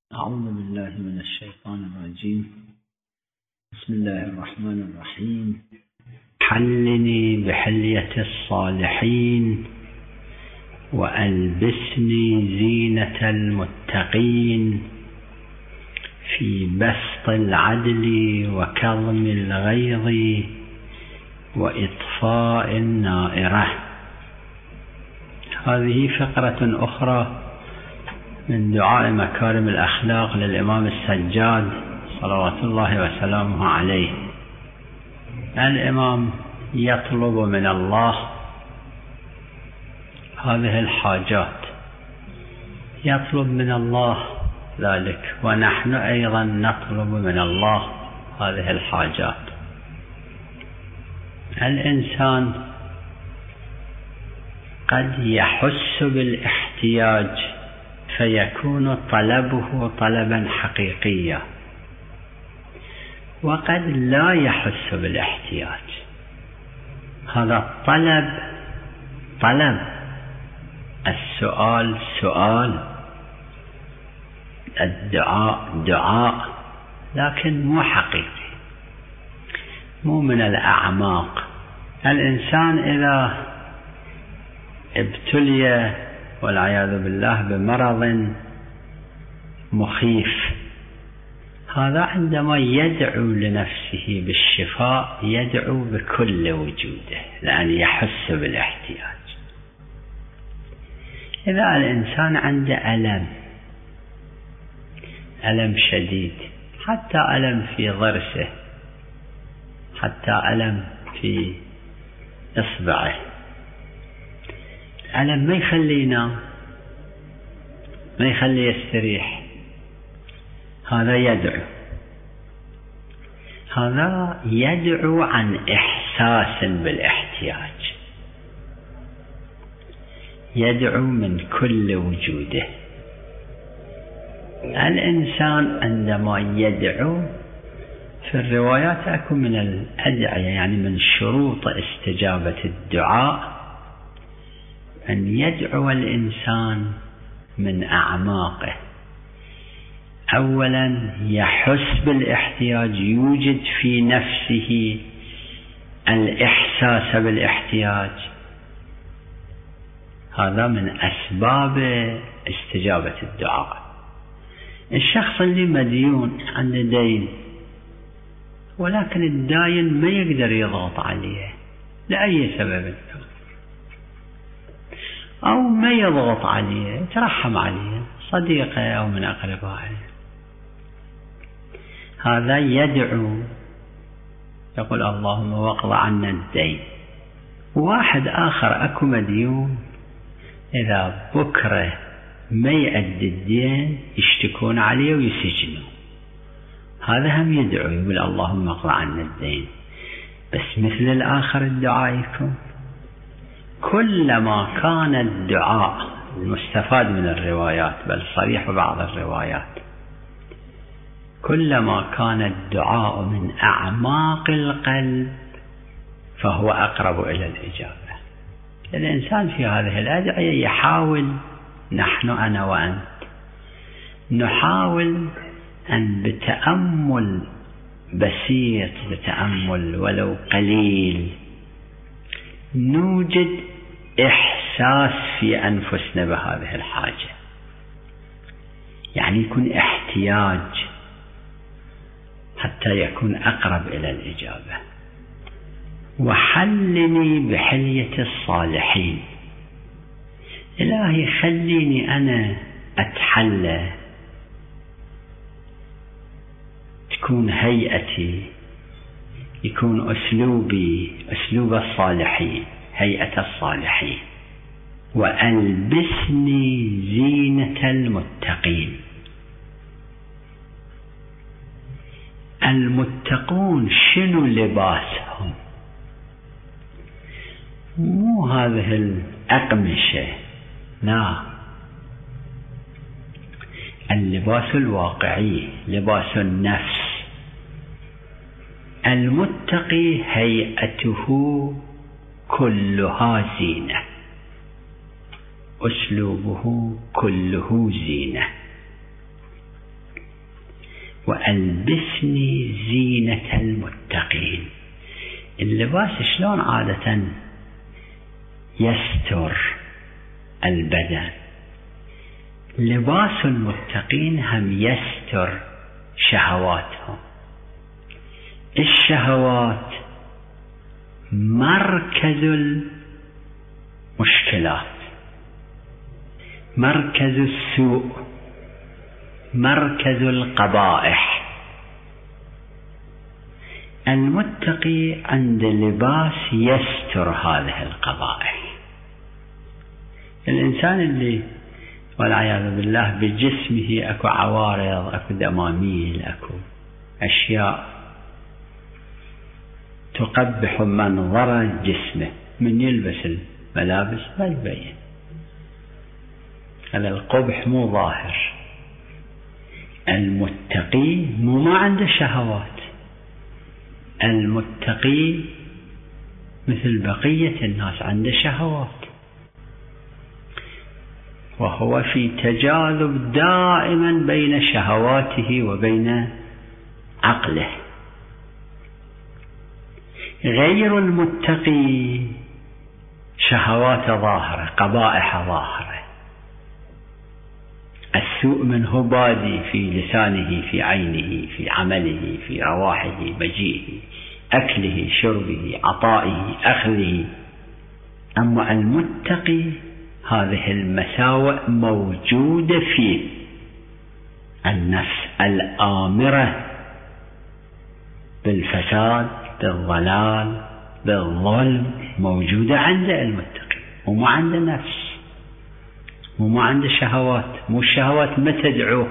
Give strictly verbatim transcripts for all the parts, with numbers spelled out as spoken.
أعوذ بالله من الشيطان الرجيم. بسم الله الرحمن الرحيم. حلني بحلية الصالحين وألبسني زينة المتقين في بسط العدل وكظم الغيظ وإطفاء النائرة. هذه فقرة أخرى من دعاء مكارم الأخلاق للإمام السجاد صلوات الله وسلامه عليه. الإمام يطلب من الله هذه الحاجات، يطلب من الله ذلك، ونحن أيضا نطلب من الله هذه الحاجات. الإنسان قد يحس بالاحتياج فيكون طلبه طلبا حقيقيا، وقد لا يحس بالاحتياج. هذا الطلب طلب، السؤال سؤال، الدعاء دعاء، لكن مو حقيقي، مو من الأعماق. الإنسان إذا ابتلي والعياذ بالله بمرض مخيف، هذا عندما يدعو لنفسه بالشفاء يدعو بكل وجوده لأن يحس بالاحتياج. إذا الإنسان عنده ألم ألم شديد، حتى ألم في ضرسه، حتى ألم في إصبعه، ألم ما يخليه ينام، ما يخليه يستريح، هذا يدعو هذا يدعو عن إحساس بالاحتياج، يدعو من كل وجوده. الإنسان عندما يدعو، في الروايات أكو من الأدعية، يعني من شروط استجابة الدعاء أن يدعو الإنسان من أعماقه. أولا يحس بالاحتياج، يوجد في نفسه الإحساس بالاحتياج، هذا من أسباب استجابة الدعاء. الشخص اللي مديون عنده دين، ولكن الداين ما يقدر يضغط عليه لأي سبب، أو ما يضغط عليه، يترحم عليه، صديقه أو من أقربائه، هذا يدعو يقول اللهم واقض عنا الدين. واحد آخر أكو مديون، إذا بكرة ما يؤدي الدين يشتكون عليه ويسجنوا، هذا هم يدعو يقول اللهم واقض عنا الدين. بس مثل الآخر الدعاء يكون كلما كان الدعاء المستفاد من الروايات، بل صريح بعض الروايات، كلما كان الدعاء من أعماق القلب فهو أقرب إلى الإجابة. الإنسان في هذه الأدعية يحاول، نحن أنا وأنت نحاول أن بتأمل بسيط، بتأمل ولو قليل، نوجد إحساس في أنفسنا بهذه الحاجة، يعني يكون احتياج حتى يكون أقرب إلى الإجابة. وحلني بحلية الصالحين، إلهي خليني أنا أتحلى، تكون هيئتي، يكون أسلوبي أسلوب الصالحين، هيئة الصالحين. وألبسني زينة المتقين. المتقون شنو لباسهم؟ مو هذه الأقمشة، لا، اللباس الواقعي، لباس النفس. المتقي هيئته كلها زينة، أسلوبه كله زينة. وألبسني زينة المتقين. اللباس شلون عادة يستر البدن، لباس المتقين هم يستر شهواتهم. الشهوات مركز المشكلات، مركز السوء، مركز القبائح. المتقي عند لباس يستر هذه القبائح. الإنسان اللي والعياذ بالله بجسمه أكو عوارض، أكو دماميل، أكو أشياء تقبح منظر جسمه، من يلبس الملابس ما يبين، هذا القبح مو ظاهر. المتقي مو ما عنده شهوات، المتقي مثل بقية الناس عنده شهوات، وهو في تجاذب دائما بين شهواته وبين عقله. غير المتقي شهوات ظاهرة، قبائح ظاهرة، السوء منه بادي في لسانه، في عينه، في عمله، في رواحه، مجيئه، أكله، شربه، عطائه، أخذه. أما المتقي هذه المساوئ موجودة فيه. النفس الآمرة بالفساد، بالضلال، بالظلم موجودة عند المتقي، وما عنده نفس، وما عنده شهوات. مو الشهوات ما تدعو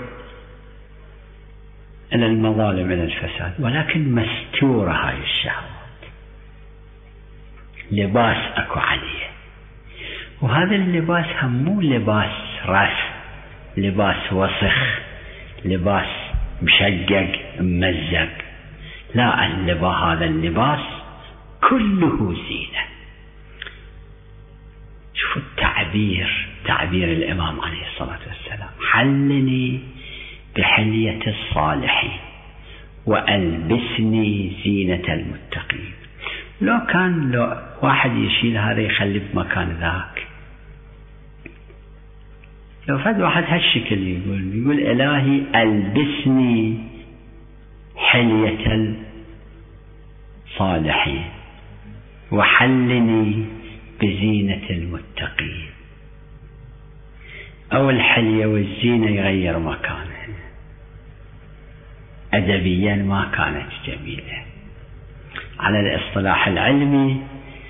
إلى المظالم، إلى الفساد، ولكن مستورة هاي الشهوات، لباس أكو عليه. وهذا اللباس هم مو لباس رأس، لباس وسخ، لباس مشقق ممزق، لا، اللباس هذا اللباس كله زينة. شوفوا التعبير، تعبير الإمام عليه الصلاة والسلام: حلني بحلية الصالحين وألبسني زينة المتقين. لو كان لو واحد يشيل هذا يخلي بمكان ذاك، لو فد واحد هالشكل يقول يقول إلهي ألبسني حلية الصالحين وحلني بزينة المتقين، أو الحلية والزينة يغير مكانه، أدبيا ما كانت جميلة. على الاصطلاح العلمي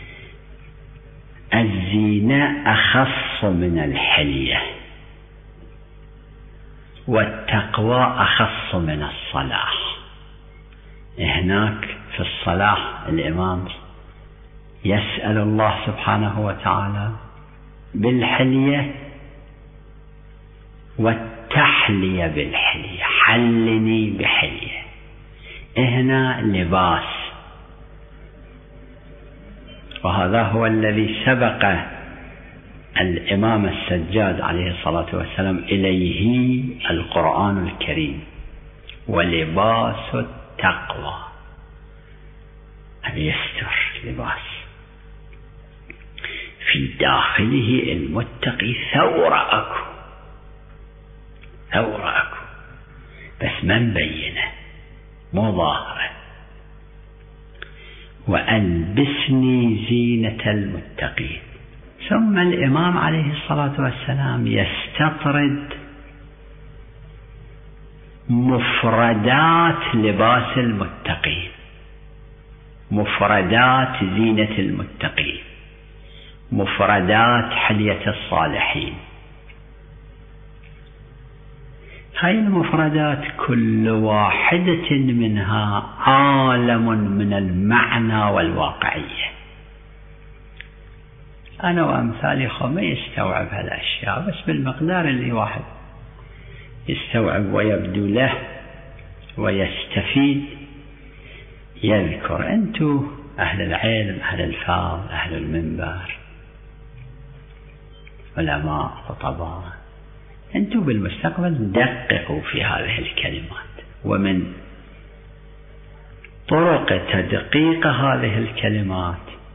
الزينة أخص من الحلية، والتقوى أخص من الصلاح. هناك في الصلاح الإمام يسأل الله سبحانه وتعالى بالحلية والتحلية بالحلية، حلني بحلية. هنا لباس، وهذا هو الذي سبق الإمام السجاد عليه الصلاة والسلام إليه القرآن الكريم: ولباس التقوى. أن يستر لباس في داخله المتقي ثورة أكو، ثورة أكو، بس ما مبينة، مو ظاهرة. وألبسني زينة المتقين. ثم الإمام عليه الصلاة والسلام يستطرد مفردات لباس المتقين، مفردات زينة المتقين، مفردات حلية الصالحين. هاي المفردات كل واحدة منها عالم من المعنى والواقعية. أنا وأمثالي خو ما يستوعب هالأشياء، بس بالمقدار اللي واحد يستوعب ويبدو له ويستفيد يذكر. أنتوا أهل العلم، أهل الفاظ، أهل المنبر، علماء، خطباء، أنتوا بالمستقبل دققوا في هذه الكلمات ومن طرق تدقيق هذه الكلمات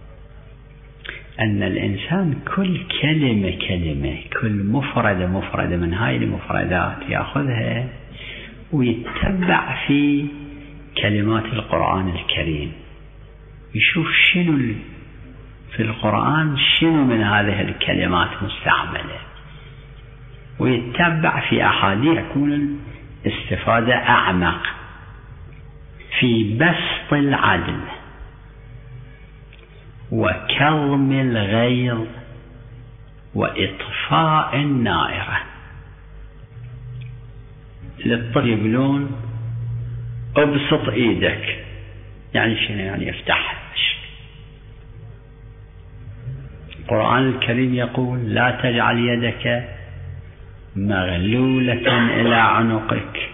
أن الإنسان كل كلمة كلمة، كل مفردة مفردة من هاي المفردات يأخذها ويتبع في كلمات القرآن الكريم، يشوف شنو في القرآن شنو من هذه الكلمات مستعملة، ويتبع في أحاديث يكون الاستفادة أعمق في بسط العدل وكظم الغيظ وإطفاء النائرة. للطفل يقولون ابسط ايدك، يعني شنو؟ يعني افتحها. القرآن الكريم يقول لا تجعل يدك مغلولة إلى عنقك،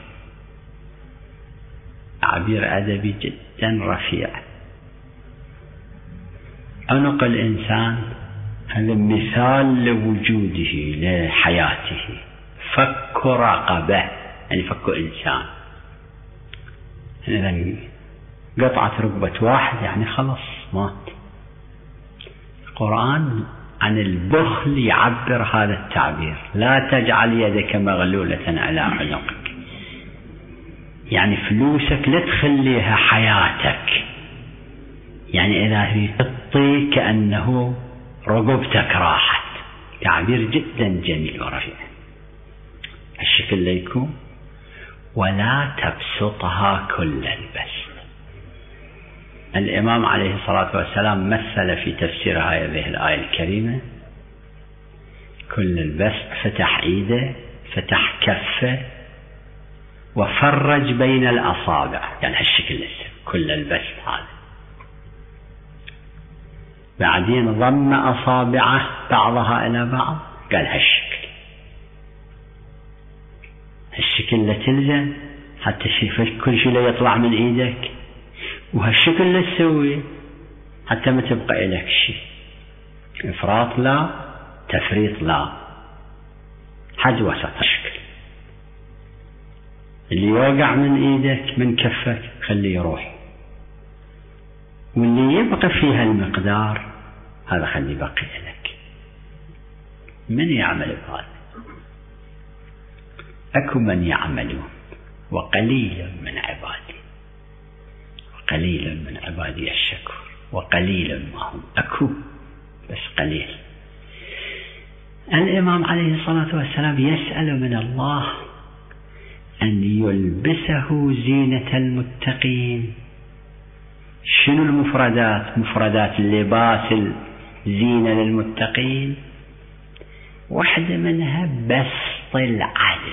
تعبير أدبي جدا رفيع. عنق الإنسان هذا مثال لوجوده لحياته، فك رقبة يعني فك إنسان، إذا قطعت رقبة واحد يعني خلص مات. القرآن عن البخل يعبر هذا التعبير، لا تجعل يدك مغلولة على عنقك، يعني فلوسك لا تخليها حياتك، يعني إذا هي تطي كأنه رقبتك راحت. تعبير جدا جميل ورفيع. الشكل ليكون ولا تبسطها كل البسط. الإمام عليه الصلاة والسلام مثل في تفسير هذه الآية الكريمة كل البسط، فتح إيده، فتح كفه، وفرج بين الأصابع، يعني هالشكل لسه كل البسط هذا. بعدين ضم أصابعه بعضها إلى بعض، قال هالشكل. هالشكل لا تلزم حتى شيء كل شيء لا يطلع من إيدك، وهالشكل لا تسوي حتى ما تبقى لك شيء. إفراط لا، تفريط لا، حد وسط الشكل. اللي يوقع من إيدك من كفك خليه يروح، واللي يبقى فيها المقدار هذا خليه بقي لك. من يعمل بهذا؟ أكو من يعملون وقليل من عبادي، وقليل من عبادي الشكور، وقليل ما هم، أكو بس قليل. الإمام عليه الصلاة والسلام يسأل من الله أن يلبسه زينة المتقين. شنو المفردات؟ مفردات اللباس الزينة للمتقين، واحدة منها بسط العدل.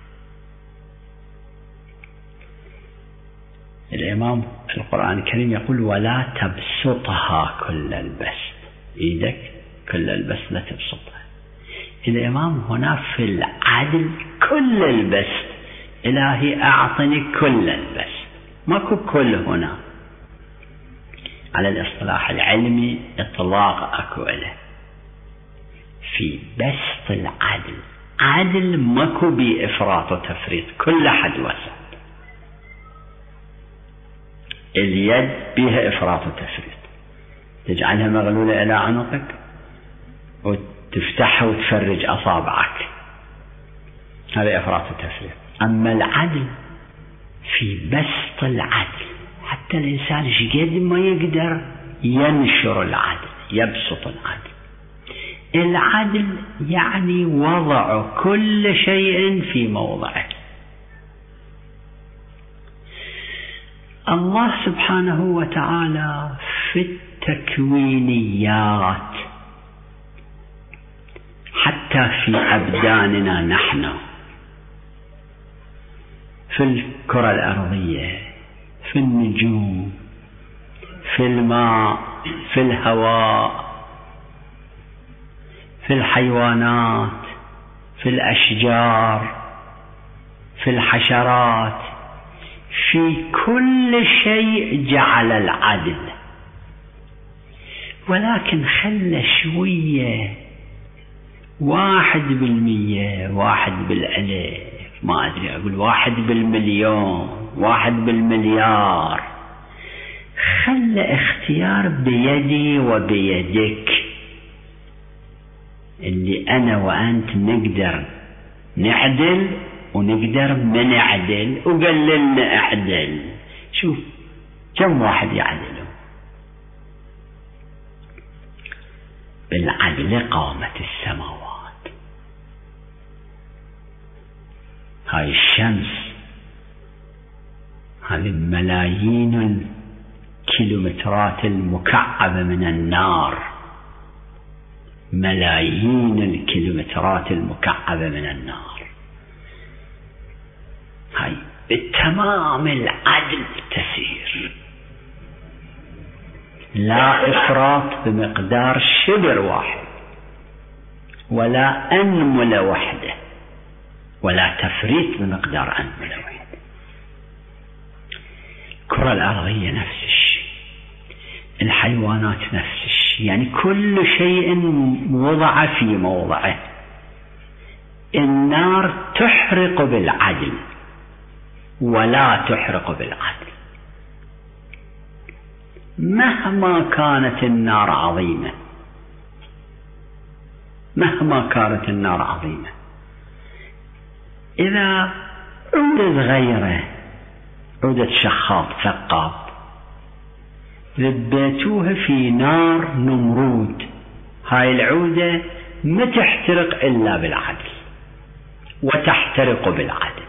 الإمام القرآن الكريم يقول ولا تبسطها كل البسط، إيدك كل البسط لا تبسطها. الإمام هنا في العدل كل البسط، إلهي أعطني كل البسط، ماكو كل هنا. على الاصطلاح العلمي إطلاق أكو له في بسط العدل، عدل ماكو بإفراط وتفريط، كل حد وسط. اليد بها إفراط وتفريط، تجعلها مغلولة إلى عنقك وتفتحها وتفرج أصابعك، هذا إفراط وتفريط. أما العدل في بسط العدل، حتى الإنسان شقد ما يقدر ينشر العدل، يبسط العدل. العدل يعني وضع كل شيء في موضعه. الله سبحانه وتعالى في التكوينيات حتى في أبداننا نحن، في الكرة الأرضية، في النجوم، في الماء، في الهواء، في الحيوانات، في الأشجار، في الحشرات، في كل شيء جعل العدل. ولكن خلى شوية، واحد بالمية، واحد بالألف، ما أدري أقول واحد بالمليون، واحد بالمليار. خلى اختيار بيدي وبيدك، اللي أنا وأنت نقدر نعدل ونقدر ما نعدل، وقللنا اعدل. شوف كم واحد يعدلوا؟ بالعدل قامت السماوات. هاي الشمس، هذه ملايين الكيلومترات المكعبة من النار، ملايين الكيلومترات المكعبة من النار، هاي بالتمام العدل تسير، لا إفراط بمقدار شبر واحد، ولا أنملة واحدة، ولا تفريط بمقدار أنملة واحدة. الكرة الأرضية نفس الشيء، الحيوانات نفس الشيء، يعني كل شيء وضع في موضعه. النار تحرق بالعدل ولا تحرق بالعدل، مهما كانت النار عظيمة، مهما كانت النار عظيمة، إذا عودة صغيرة، عودة شخاط ثقاب، ذبيتوها في نار نمرود، هاي العودة ما تحترق إلا بالعدل وتحترق بالعدل.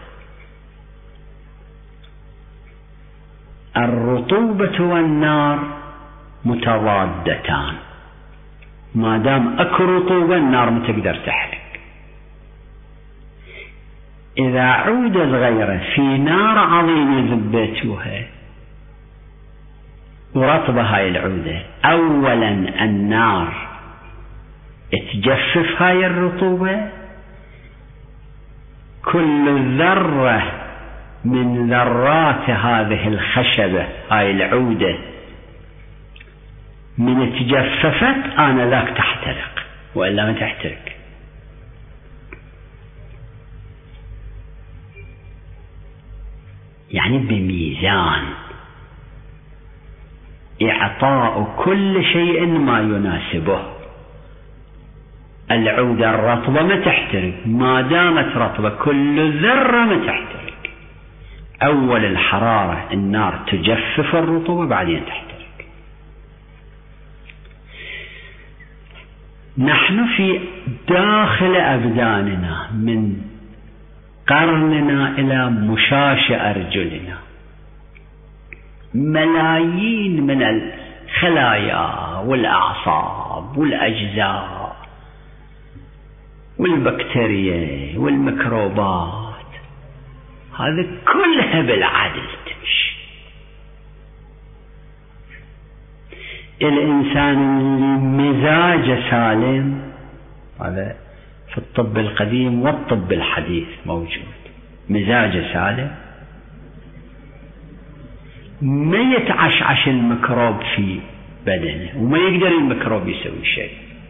الرطوبة والنار متضادتان، ما دام اكو رطوبة النار ما تقدر تحرق. إذا عودة صغيرة في نار عظيمة ذبيتوها ورطبة هاي العودة، أولا النار تجفف هاي الرطوبة، كل ذرة من ذرات هذه الخشبة هاي العودة من تجففت آن ذاك تحترق، وإلا ما تحترق. يعني بميزان، إعطاء كل شيء ما يناسبه. العودة الرطبة ما تحترق، ما دامت رطبة كل ذرة ما تحترق. أول الحرارة النار تجفف الرطوبة بعدين تحترق. نحن في داخل أبداننا من قرننا إلى مشاش أرجلنا ملايين من الخلايا والأعصاب والأجزاء والبكتيريا والميكروبات، هذا كلها بالعدل تمشي. الإنسان اللي مزاجه سالم، هذا في الطب القديم والطب الحديث موجود، مزاجه سالم ما يتعشعش الميكروب في بدنه، وما يقدر الميكروب يسوي شيء،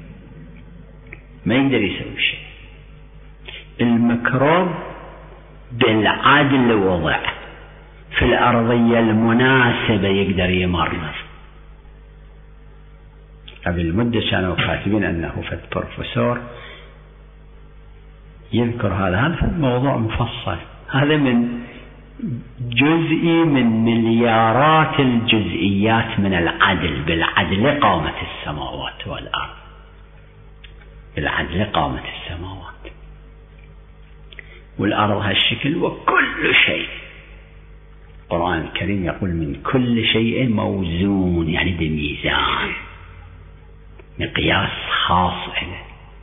ما يقدر يسوي شيء. الميكروب بالعدل وضع في الأرضية المناسبة يقدر يمرض. قبل مدة كانوا كاتبين أنه فد بروفيسور يذكر هذا هذا موضوع مفصل، هذا من جزئي من مليارات الجزئيات من العدل. بالعدل قامت السماوات والأرض، بالعدل قامت السماوات والأرض هالشكل وكل شيء. القرآن الكريم يقول من كل شيء موزون، يعني بميزان، مقياس خاص له.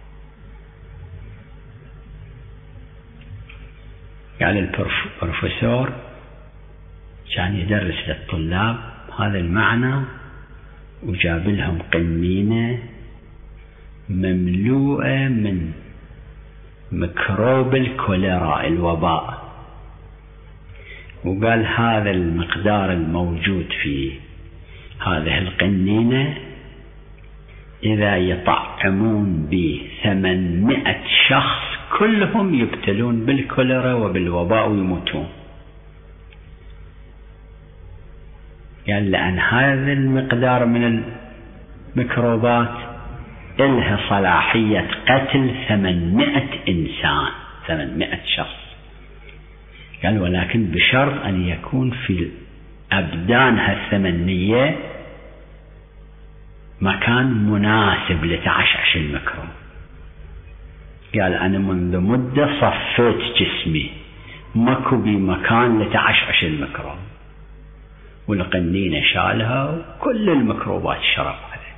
قال البروفيسور كان يدرس للطلاب هذا المعنى، وجاب لهم قنينة مملوءة من ميكروب الكوليرا الوباء، وقال هذا المقدار الموجود في هذه القنينة إذا يطعمون به ثمانمائة شخص كلهم يبتلون بالكوليرا وبالوباء ويموتون. قال لأن هذا المقدار من الميكروبات إلها صلاحية قتل ثمانمائة إنسان، ثمانمائة شخص. قال ولكن بشرط أن يكون في أبدانها الثمانية مكان مناسب لتعشعش الميكروب. قال أنا منذ مدة صفيت جسمي ماكو بي مكان لتعشعش الميكروب، والقنينة شالها وكل الميكروبات شرب عليه.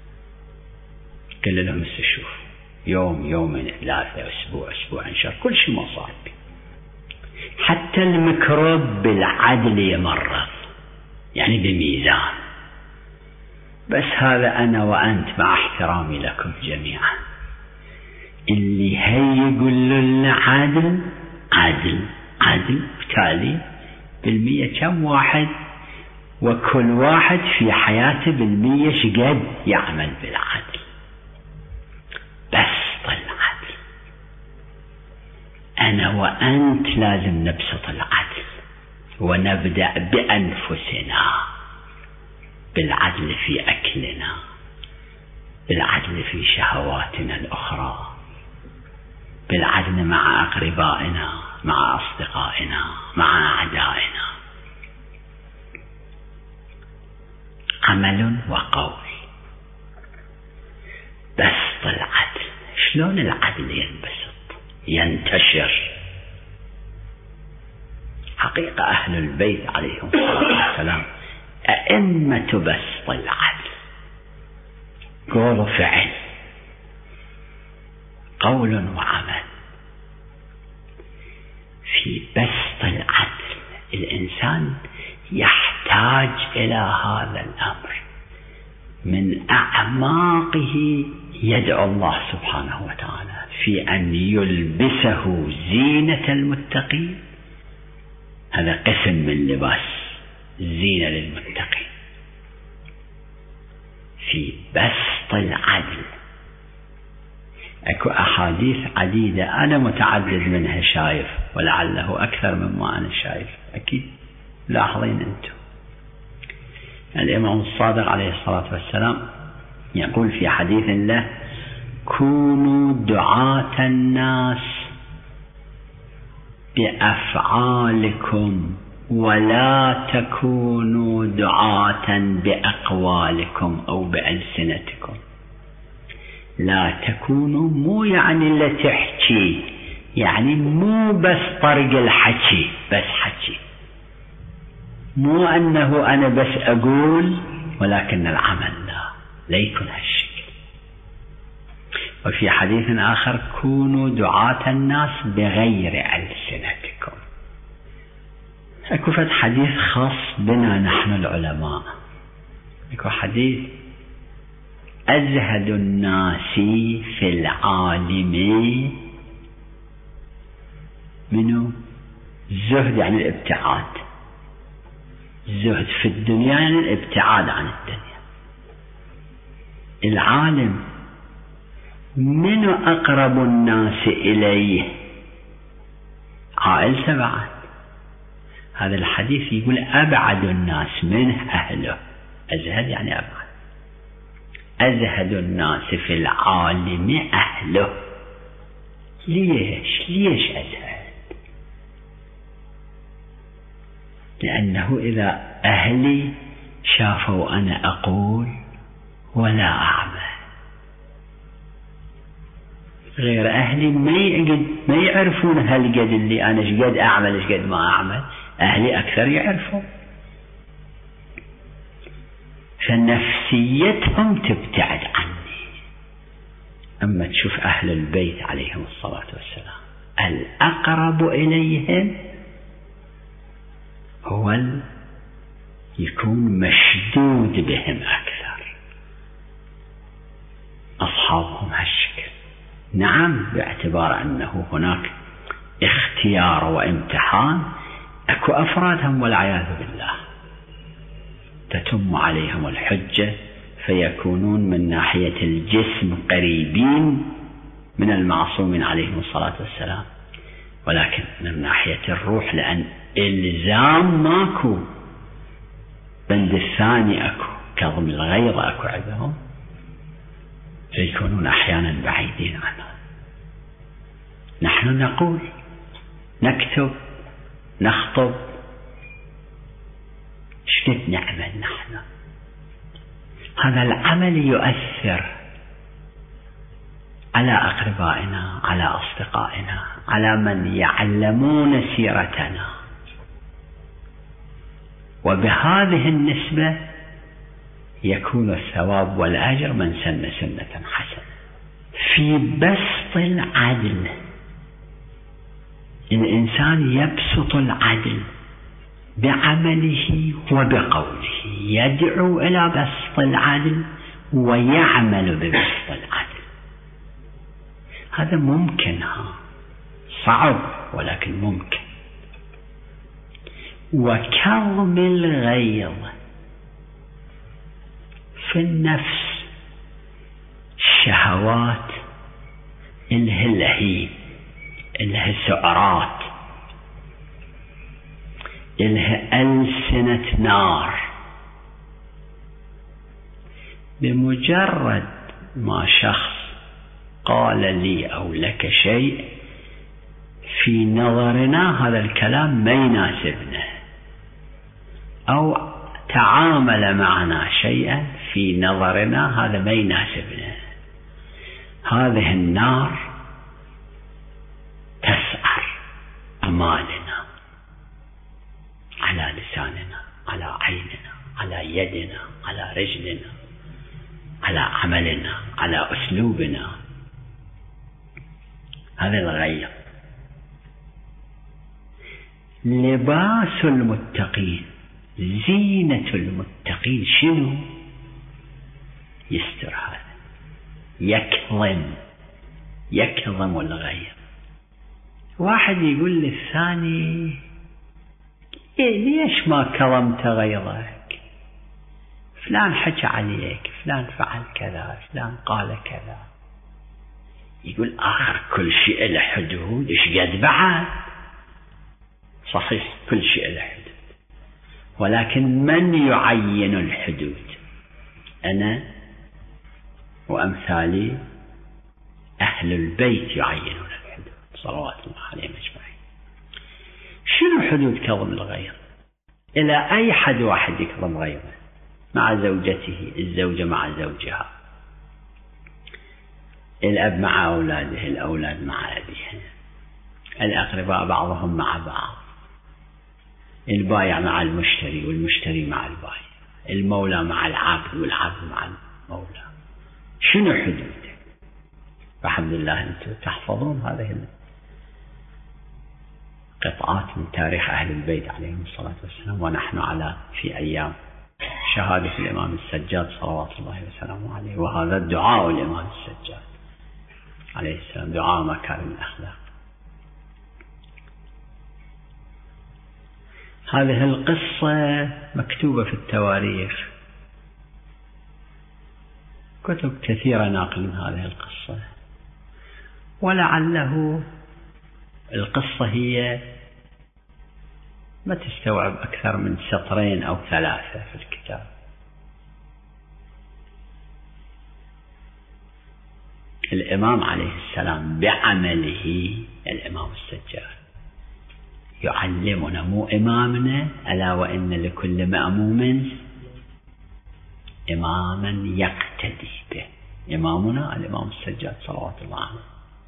قال لهم استشوف يوم يومين ثلاثة أسبوع أسبوعين شهر كل شيء ما صار بي، حتى الميكروب بالعدل يمرض يعني بميزان. بس هذا أنا وأنت مع احترامي لكم جميعا اللي هي يقول لنا عدل عدل عدل، بالتالي بالمية كم واحد، وكل واحد في حياته بالمية شقد يعمل بالعدل. بس العدل أنا وأنت لازم نبسط العدل، ونبدأ بأنفسنا، بالعدل في أكلنا، بالعدل في شهواتنا الأخرى، بالعدل مع أقربائنا، مع أصدقائنا، مع أعدائنا. عمل وقول. بسط العدل. شلون العدل ينبسط ينتشر؟ حقيقة أهل البيت عليهم الصلاة والسلام أئمة بسط العدل، قول وفعل، قول وعمل. في بسط العدل الإنسان يحتاج إلى هذا الأمر من أعماقه، يدعو الله سبحانه وتعالى في أن يلبسه زينة المتقين. هذا قسم من لباس زينة للمتقين في بسط العدل. أكو أحاديث عديدة أنا متعدد منها شايف، ولعله أكثر مما أنا شايف، أكيد لاحظين أنتم. الإمام الصادق عليه الصلاة والسلام يقول في حديث له: كونوا دعاة الناس بأفعالكم ولا تكونوا دعاة بأقوالكم أو بألسنتكم. لا تكونوا مو يعني اللي تحكي، يعني مو بس طرق الحكي، بس حكي، مو أنه أنا بس أقول ولكن العمل لا لا يكون هالشكل. وفي حديث آخر: كونوا دعاة الناس بغير ألسنتكم. أكو فد حديث خاص بنا نحن العلماء، أكو حديث: أزهد الناس في العالم منه زهد يعني الابتعاد، الزهد في الدنيا يعني الابتعاد عن الدنيا. العالم من أقرب الناس إليه؟ عائلته بعد. هذا الحديث يقول أبعد الناس منه أهله. أزهد يعني أبعد. أزهد الناس في العالم أهله. ليش ليش أزهد؟ لأنه إذا أهلي شافوا أنا أقول ولا أعمل، غير أهلي ما يقد ما يعرفون هالقد اللي أنا شقد أعمل شقد ما أعمل، أهلي أكثر يعرفوا، فنفسيتهم تبتعد عني. أما تشوف أهل البيت عليهم الصلاة والسلام الأقرب إليهم هو يكون مشدود بهم أكثر. أصحابهم هالشكل، نعم، باعتبار أنه هناك اختيار وامتحان، أكو أفرادهم والعياذ بالله تتم عليهم الحجة فيكونون من ناحية الجسم قريبين من المعصومين عليهم الصلاة والسلام، ولكن من ناحية الروح لأن إلزام ماكو بند الثاني أكو كظم الغيظ أكو عندهم، فيكونون أحيانا بعيدين عنه. نحن نقول، نكتب، نخطب، شقد نعمل نحن. هذا العمل يؤثر على أقربائنا، على أصدقائنا، على من يعلمون سيرتنا، وبهذه النسبة يكون الثواب والأجر من سن سنة حسنة. في بسط العدل، الإنسان يبسط العدل بعمله وبقوله، يدعو إلى بسط العدل ويعمل ببسط العدل. هذا ممكن، ها صعب ولكن ممكن. وكظم الغيظ في النفس، الشهوات، إله اللهيب، إله السعرات، إله ألسنة نار. بمجرد ما شخص قال لي أو لك شيء في نظرنا هذا الكلام ما يناسبنا، أو تعامل معنا شيئا في نظرنا هذا ما يناسبنا، هذه النار تسعر أمالنا على لساننا، على عيننا، على يدنا، على رجلنا، على عملنا، على أسلوبنا. هذا الغيظ. لباس المتقين، زينة المتقين شنو؟ يستر هذا، يكظم، يكظم الغيظ. واحد يقول للثاني ليش ما كظمت غيظك؟ فلان حكى عليك، فلان فعل كذا، فلان قال كذا. يقول آخر كل شيء له حدود، إيش قد بعد؟ صحيح كل شيء له حدود، ولكن من يعين الحدود؟ أنا وأمثالي أهل البيت يعينون الحدود صلوات الله عليهم أجمعين. شنو حدود كظم الغيظ؟ إلى أي حد واحد يكظم غيظه؟ مع زوجته، الزوجة مع زوجها، الأب مع أولاده، الأولاد مع أبيهم، الأقرباء بعضهم مع بعض، البايع مع المشتري والمشتري مع البايع، المولى مع العبد والعبد مع المولى. شنو حدوده؟ فالحمد لله أنتم تحفظون هذه القطعات من تاريخ أهل البيت عليهم الصلاة والسلام، ونحن على في أيام شهادة الإمام السجاد صلوات الله وسلامه عليه، وهذا الدعاء الإمام السجاد عليه السلام، دعاء مكارم الأخلاق. هذه القصة مكتوبة في التواريخ، كتب كثيرة ناقل من هذه القصة، ولعله القصة هي ما تستوعب أكثر من سطرين أو ثلاثة في الكتاب. الإمام عليه السلام بعمله، الإمام السجاد يعلمنا، مو إمامنا، ألا وإن لكل مأموم إماما يقتدي به. إمامنا الإمام السجاد صلوات الله عليه.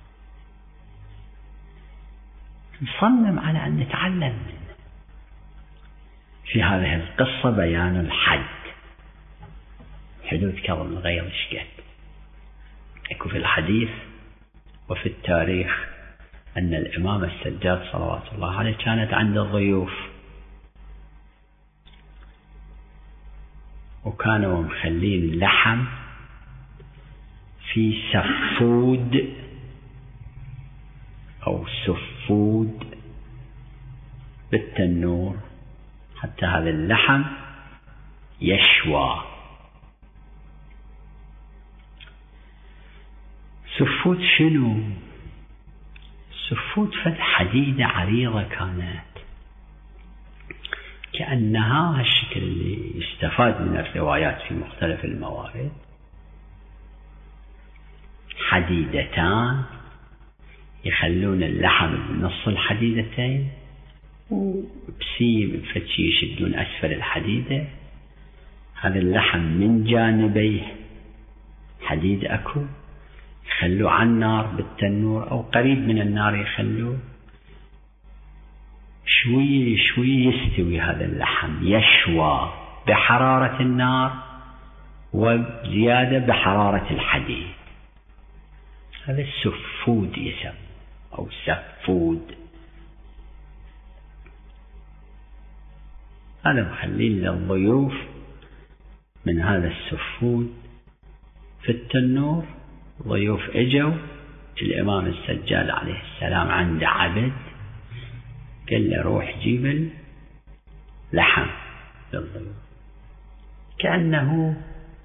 نصمم على أن نتعلم منه. في هذه القصة بيان الحد، حدود كظم الغيظ شقد. يكون في الحديث وفي التاريخ أن الإمام السجاد صلوات الله عليه كانت عنده ضيوف، وكانوا مخلين اللحم في سفود أو سفود بالتنور حتى هذا اللحم يشوى. سفود شنو؟ سفود فد حديدة عريضة كانت كأنها هالشكل اللي يستفاد من الروايات في مختلف الموارد، حديدتان يخلون اللحم بنص الحديدتين، وبسيم فتشي يشدون أسفل الحديدة. هذا اللحم من جانبيه حديد أكو، يخلوه على النار بالتنور أو قريب من النار، يخلوه شوي شوي يستوي. هذا اللحم يشوى بحرارة النار وزيادة بحرارة الحديد. هذا السفود يسمى أو سفود. هذا مخلين للضيوف من هذا السفود في التنور. ضيوف اجوا، الإمام السجاد عليه السلام عنده عبد، قال له روح جيب اللحم للضيوف. كأنه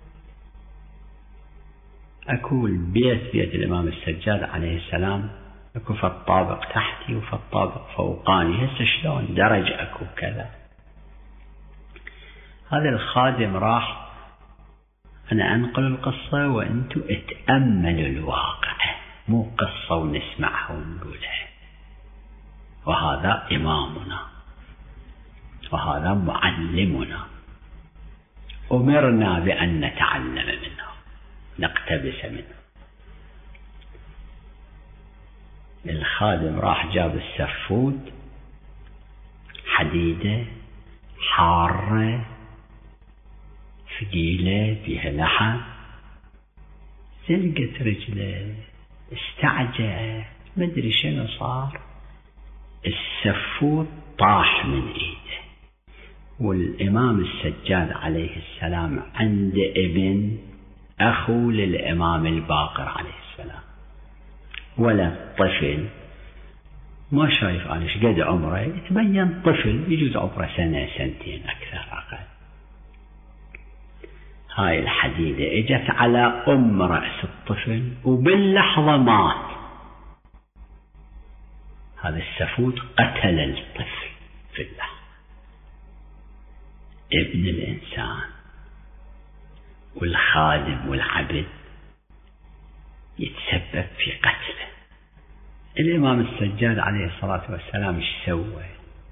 أكو البيت بيت الإمام السجاد عليه السلام، أكو في الطابق تحتي وفي الطابق فوقاني. هسه شلون درج أكو كذا. هذا الخادم راح، أنا أنقل القصة وأنتم اتأملوا الواقع، مو قصة ونسمعها ونقولها. وهذا إمامنا وهذا معلمنا، أمرنا بأن نتعلم منه نقتبس منه. الخادم راح جاب السفود، حديدة حارة ثقيلة فيها لحم، زلقت رجله، استعجل، مدري شنو صار، السفود طاح من ايده. والإمام السجاد عليه السلام عند ابن أخو للإمام الباقر عليه السلام، ولا طفل ما شايف أنا ايش قد عمره، يتبين طفل يجوز عمره سنة سنتين أكثر أقل. هاي الحديدة اجت على أم رأس الطفل وباللحظة مات. هذا السفود قتل الطفل في اللحظة. ابن الإنسان والخادم والعبد يتسبب في قتله. الإمام السجاد عليه الصلاة والسلام ايش سوى؟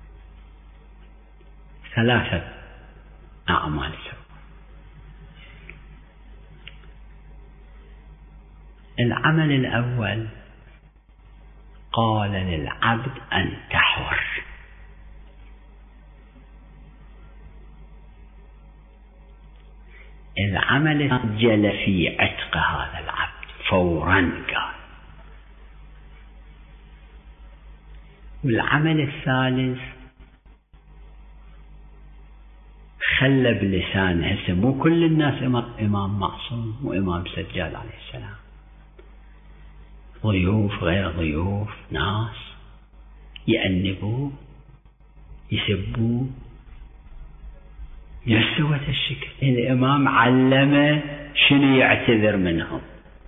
ثلاثة أعمال سوى. العمل الأول قال للعبد أنت حر. العمل الثاني في عتق هذا العبد فورا قال. والعمل الثالث خلى بلسانه. هسه مو كل الناس إمام معصوم وإمام سجاد عليه السلام، ضيوف غير ضيوف، ناس يأنبوه يسبوه يسوى الشكل. الإمام علمه شنو يعتذر منهم.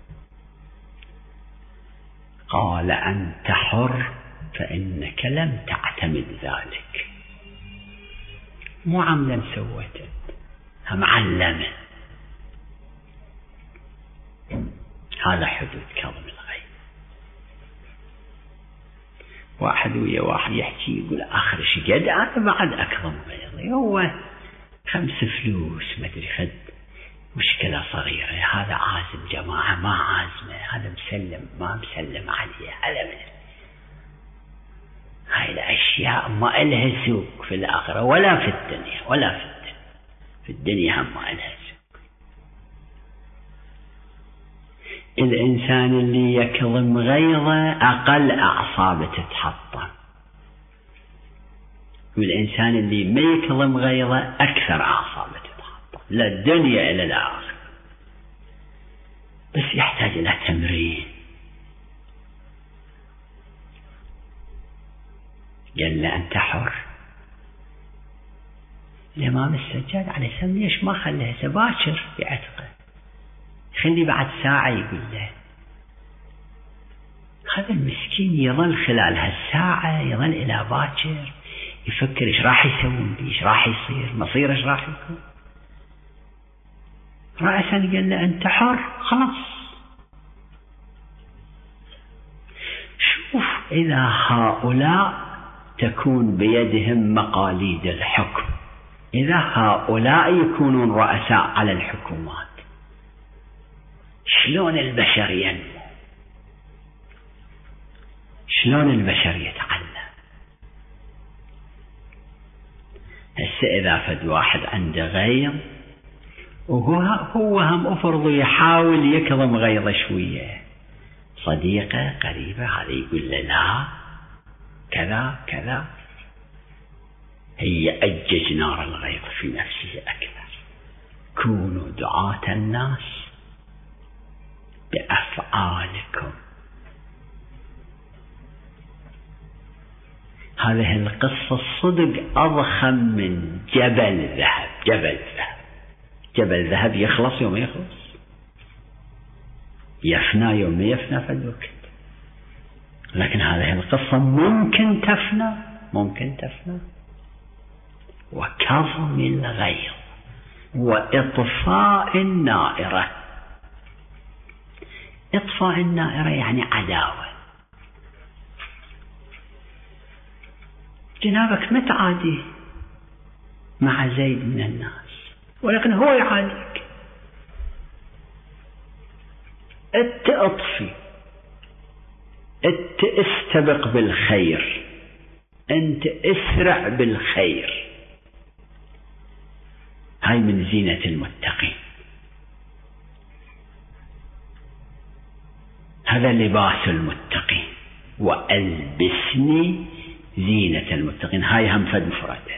قال أنت حر فإنك لم تعتمد ذلك، مو عمدا سوته، هم علمه. هذا حدود كظم الغيظ. واحد ويا واحد يحكي يقول آخر شي قد أنا بعد أكظم غيظي، هو خمس فلوس ما أدري خد مشكلة صغيرة، هذا عازم جماعة ما عازمه، هذا مسلم ما مسلم عليه، هذا من هاي الأشياء ما إلها سوق في الآخرة ولا في الدنيا، ولا في الدنيا في الدنيا هم ما إلها سوق. الإنسان اللي يكظم غيظه أقل أعصابه تتحطم، والإنسان اللي ما يكظم غيظه أكثر أعصابه تتحطم، لا الدنيا إلى الآخرة. بس يحتاج إلى تمرين. قال له أنت حر. الإمام السجاد عليه السلام ليش ما خليه هسه باكر بعتقه، خلي بعد ساعة يقول له. هذا المسكين يظل خلال هالساعة، يظل إلى باكر يفكر إيش راح يسوون بي، إيش راح يصير، مصير إيش راح يكون. رأسا قال له أنت حر خلاص. شوف إذا هؤلاء تكون بيدهم مقاليد الحكم، إذا هؤلاء يكونون رؤساء على الحكومات، شلون البشر ينمو، شلون البشر يتعلم. هسه إذا فد واحد عنده غيظ وهو هو هم أفرض يحاول يكظم غيظه شوية، صديقة قريبة هذا يقول له لا كذا كذا، هي أجج نار الغيظ في نفسه أكثر. كونوا دعاة الناس بأفعالكم. هذه القصة الصدق أضخم من جبل ذهب. جبل ذهب جبل ذهب يخلص يوم يخلص، يفنى يوم يفنى في الوقت، لكن هذه القصة ممكن تفنى، ممكن تفنى. وكظم الغيظ وإطفاء النائرة. إطفاء النائرة يعني عداوة. جنابك متعادي مع زيد من الناس، ولكن هو يعاديك، أنت أطفي، أنت استبق بالخير، أنت اسرع بالخير. هاي من زينة المتقين، هذا لباس المتقين. وألبسني زينة المتقين، هاي هم فد مفردة.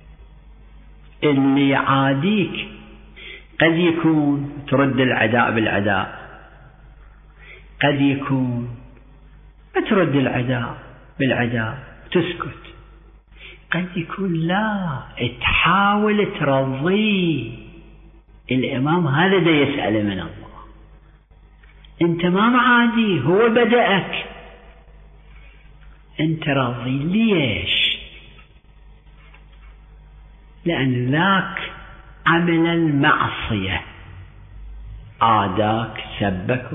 اللي يعاديك قد يكون ترد العداء بالعداء، قد يكون ترد العداء بالعداء تسكت، قد يكون لا تحاول ترضيه. الإمام هذا دا يسأل من الله، أنت ما معادي، هو بدأك، أنت راضي ليش؟ لأن ذاك عمل المعصية، عاداك سبك.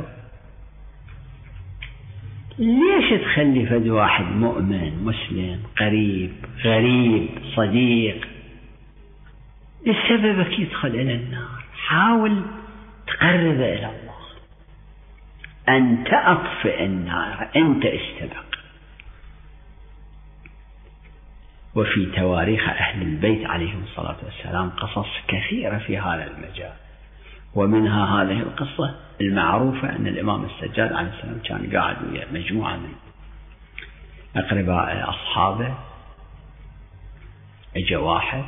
ليش تخلي فد واحد مؤمن مسلم قريب غريب صديق لسببك يدخل إلى النار؟ حاول تقرب إلى الله. أنت أطفئ النار، أنت استبق. وفي تواريخ أهل البيت عليهم الصلاة والسلام قصص كثيرة في هذا المجال، ومنها هذه القصة المعروفة أن الإمام السجاد عليه السلام كان قاعد ويا مجموعة من أقرباء أصحابه، اجى واحد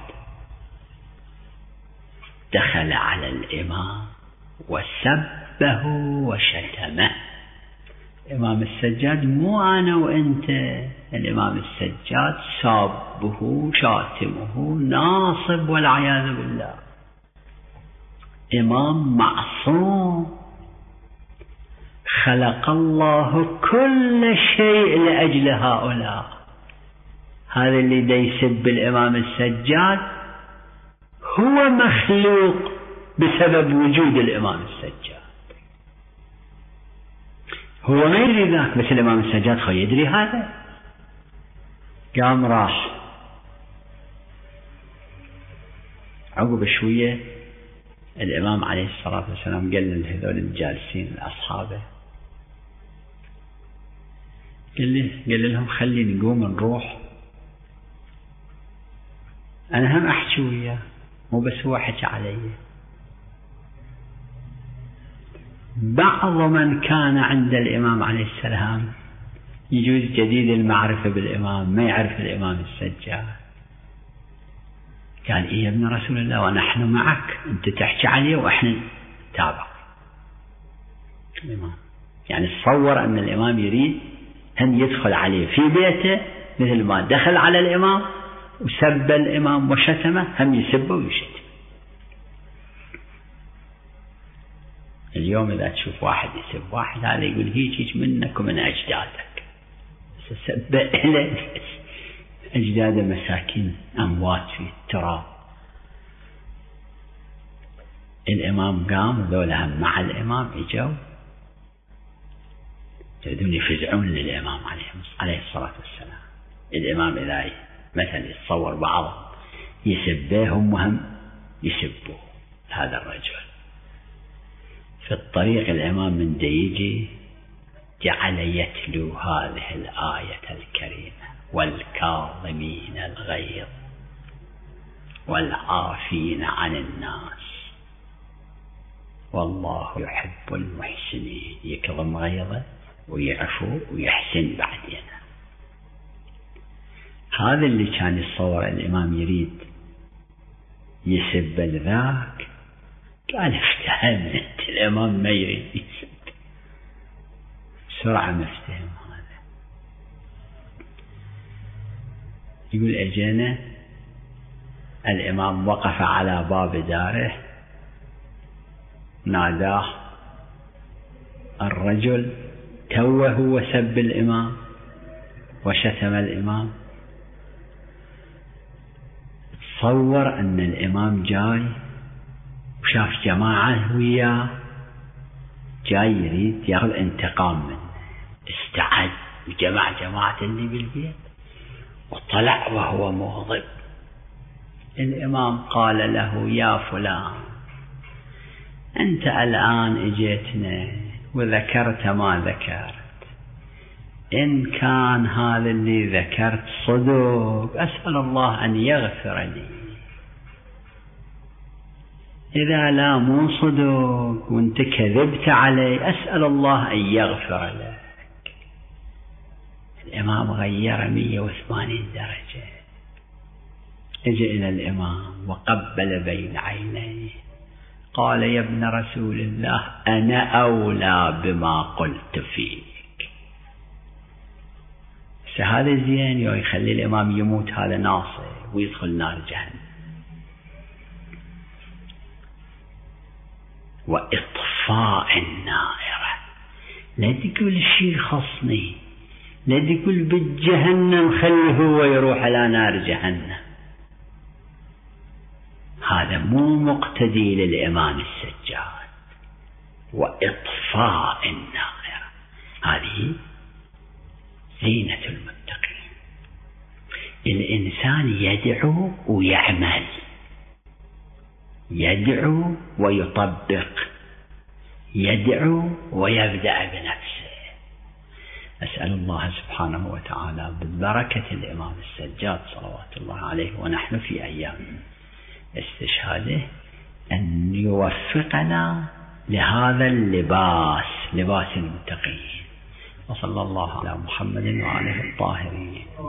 دخل على الإمام وسبه وشتمه. الإمام السجاد مو أنا وأنت، الإمام السجاد سابه شاتمه ناصب والعياذ بالله، إمام معصوم، خلق الله كل شيء لأجل هؤلاء. هذا اللي دا يسب الإمام السجاد هو مخلوق بسبب وجود الإمام السجاد. هو ما يدري ذاك، بس الإمام السجاد خو يدري هذا. قام راح عقب شوية الإمام عليه الصلاة والسلام قال لهذول الجالسين أصحابه، قال لي قال لهم خليني نقوم نروح، أنا هم أحكي وياه، مو بس هو حكى علي. بعض من كان عند الإمام عليه السلام يجوز جديد المعرفة بالإمام، ما يعرف الإمام السجاد، قال إيه يا ابن رسول الله ونحن معك، أنت تحكي عليه وإحنا نتابع الإمام. يعني تصور أن الإمام يريد أن يدخل عليه في بيته مثل ما دخل على الإمام وسب الإمام وشتمه، هم يسبه ويشتم. اليوم إذا تشوف واحد يسب واحد، هذا يقول هيك هيك منك ومن أجدادك، سب إليه أجداد مساكين أموات في التراب. الإمام قام وذولا هم مع الإمام إجوا يريدون يفزعون للإمام عليه الصلاة والسلام. الإمام إذا مثلا يتصور بعضهم يسبيهم وهم يسبوا هذا الرجل. في الطريق الإمام من ديجي جعل يتلو هذه الآية الكريمة: والكاظمين الغيظ والعافين عن الناس والله يحب المحسنين. يكظم غيظه ويعفو ويحسن بعدين. هذا اللي كان يتصور الإمام يريد يسب ذاك، قال افتهم انت، الإمام ما يريد يسب. بسرعة مفتهم هذا. يقول اجينا الإمام وقف على باب داره، ناداه الرجل توه وسب الإمام وشتم الإمام. تصور أن الإمام جاي وشاف جماعة وياه جاي يريد ياخذ انتقام منه، استعد وجمع جماعة اللي بالبيت وطلع وهو مغضب. الإمام قال له: يا فلان، أنت الآن اجيتنا وذكرت ما ذكرت، إن كان هذا اللي ذكرت صدق أسأل الله أن يغفر لي، إذا لا مو صدق وانت كذبت علي أسأل الله أن يغفر لك. الإمام غير مئة وثمانين درجة. اجى إلى الإمام وقبل بين عينيه، قال: يا ابن رسول الله، أنا أولى بما قلت فيك. هذا زين يو يخلي الإمام يموت، هذا ناصر ويدخل نار جهنم. وإطفاء النائرة، لا تقول شيء خصني، لا تقول بالجهنم خليه هو يروح على نار جهنم. هذا مو مقتدي للإمام السجاد. وإطفاء النائرة هذه زينة المتقين. الإنسان يدعو ويعمل، يدعو ويطبق، يدعو ويبدأ بنفسه. أسأل الله سبحانه وتعالى بالبركة الإمام السجاد صلوات الله عليه ونحن في أيام استشهاده أن يوفقنا لهذا اللباس، لباس المتقين. وصلى الله على محمد وآله الطاهرين.